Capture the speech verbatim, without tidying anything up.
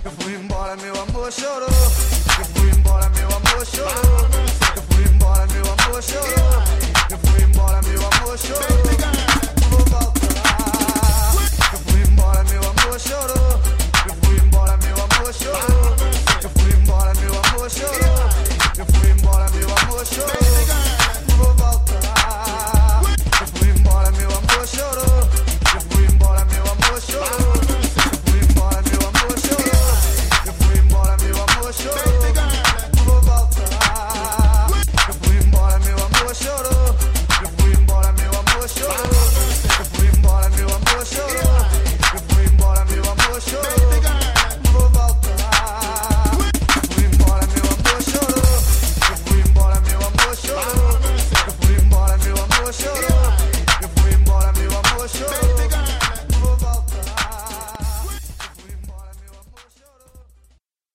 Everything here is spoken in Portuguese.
Eu fui embora, meu amor chorou. Eu fui embora, meu amor chorou. Eu fui embora, meu amor chorou. Eu fui embora, meu amor chorou. Vou voltar. Eu fui embora, meu amor chorou. Eu fui embora,